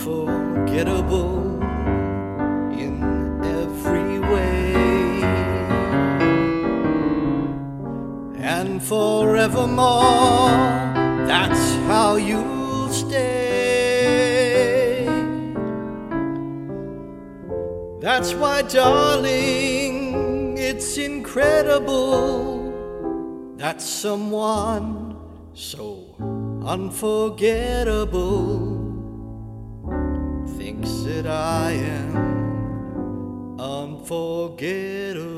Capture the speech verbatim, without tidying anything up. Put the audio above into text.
unforgettable in every way, and forevermore that's how you'll stay. That's why, darling, it's incredible that someone so unforgettable thinks that I am unforgettable.